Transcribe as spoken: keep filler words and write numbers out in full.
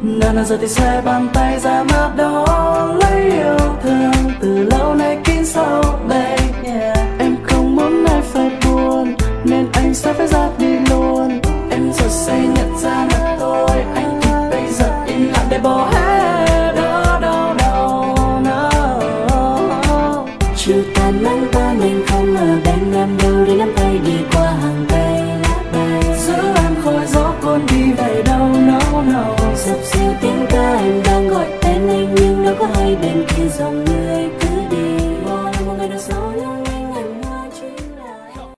Nào nào giờ thì xoay bàn tay ra mắt đó lấy yêu thương từ lâu nay kín sau đây. Em không muốn ai phải buồn nên anh sẽ phải ra đi luôn. Em rồi sẽ nhận ra là tôi anh thì bây giờ im lặng để bỏ hết đó đâu đâu no. Chiều tàn nắng ta mình không ở bên em đâu để nắm tay đi qua hàng cây lá bay. Giữ em khỏi gió cuốn đi về đâu no no. Dập dìu tiếng ca em đang gọi tên anh nhưng đâu có ai bên kia dòng.